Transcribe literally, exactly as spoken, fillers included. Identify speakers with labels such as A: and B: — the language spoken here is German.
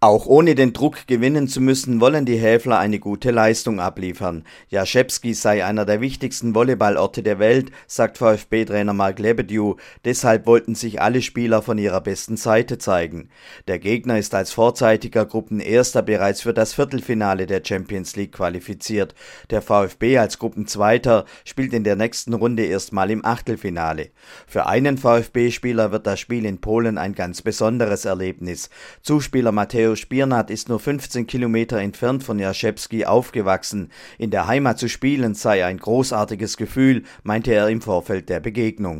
A: Auch ohne den Druck gewinnen zu müssen, wollen die Häfler eine gute Leistung abliefern. Jaschewski sei einer der wichtigsten Volleyballorte der Welt, sagt VfB-Trainer Mark Lebedew. Deshalb wollten sich alle Spieler von ihrer besten Seite zeigen. Der Gegner ist als vorzeitiger Gruppenerster bereits für das Viertelfinale der Champions League qualifiziert. Der VfB als Gruppenzweiter spielt in der nächsten Runde erstmal im Achtelfinale. Für einen VfB-Spieler wird das Spiel in Polen ein ganz besonderes Erlebnis. Zuspieler Mateusz Pirnat ist nur fünfzehn Kilometer entfernt von Jaschewski aufgewachsen. In der Heimat zu spielen sei ein großartiges Gefühl, meinte er im Vorfeld der Begegnung.